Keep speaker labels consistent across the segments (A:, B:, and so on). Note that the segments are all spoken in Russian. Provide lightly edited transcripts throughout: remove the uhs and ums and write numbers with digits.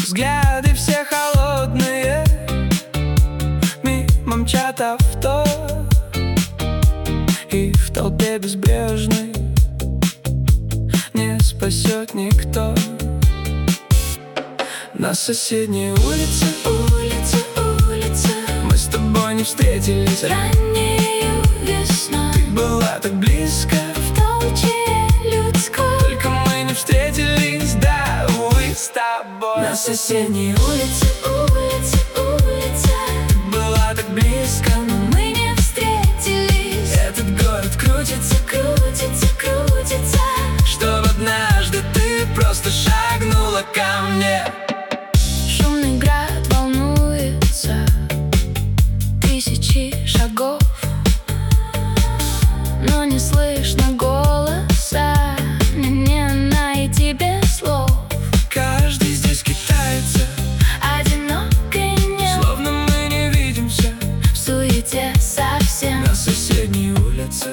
A: Взгляды все холодные, мимо мчат авто, и в толпе безбрежной не спасет никто. На соседней улице, мы с тобой не встретились
B: раннею весной.
A: Ты была так близко
B: в толче людской,
A: только мы не встретились, да, увы, с тобой.
B: На соседней улице,
A: Ты была так близко,
B: но мы не встретились.
A: этот город крутится, чтоб однажды ты просто шагнула ко мне.
B: Шумный град волнуется, тысячи шагов, но не слышно голоса, не найти без слов.
A: Каждый здесь китается,
B: Одинокой нет,
A: словно мы не видимся
B: в суете совсем.
A: на соседней улице,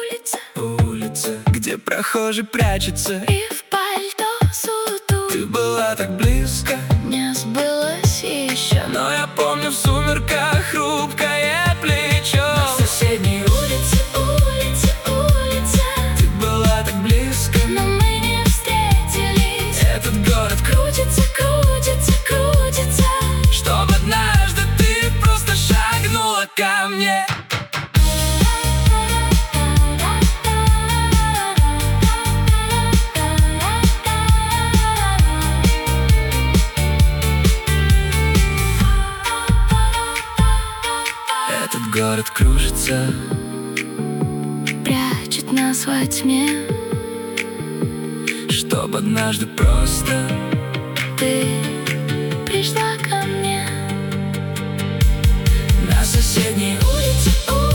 A: где прохожий прячется,
B: И в пальто суту
A: ты была так близко,
B: не сбылось еще.
A: но я помню в сумерках хрупкое плечо.
B: На соседней улице,
A: Ты была так близко,
B: но мы не встретились.
A: этот город
B: Крутится,
A: чтоб однажды ты просто шагнула ко мне. Этот город кружится,
B: прячет нас во тьме.
A: чтоб однажды просто
B: Ты пришла ко мне.
A: на соседней улице,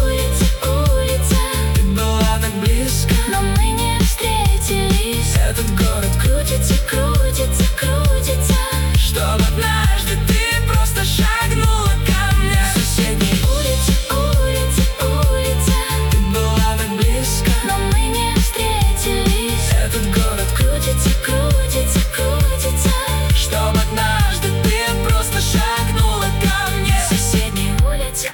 A: ты была так близко,
B: Но мы не встретились.
A: этот город
B: Крутится,
A: чтоб однажды ты просто шагнула ко мне. На соседней улице, ты была так близко,
B: но мы не встретились.
A: этот город
B: Крутится,
A: чтоб однажды ты просто шагнула ко мне.
B: на соседней улице,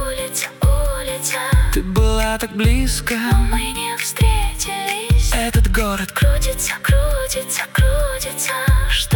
A: Ты была так близко,
B: но мы не встретились.
A: этот город
B: Крутится,